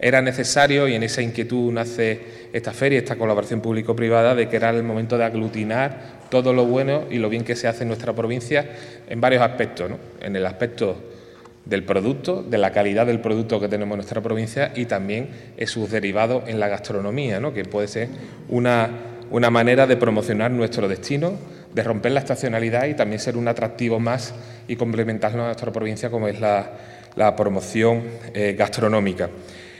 era necesario, y en esa inquietud nace esta feria, esta colaboración público-privada, de que era el momento de aglutinar todo lo bueno y lo bien que se hace en nuestra provincia en varios aspectos, ¿no? En el aspecto del producto, de la calidad del producto que tenemos en nuestra provincia y también en sus derivados en la gastronomía, ¿no? Que puede ser una manera de promocionar nuestro destino, de romper la estacionalidad y también ser un atractivo más y complementarlo a nuestra provincia, como es la promoción gastronómica.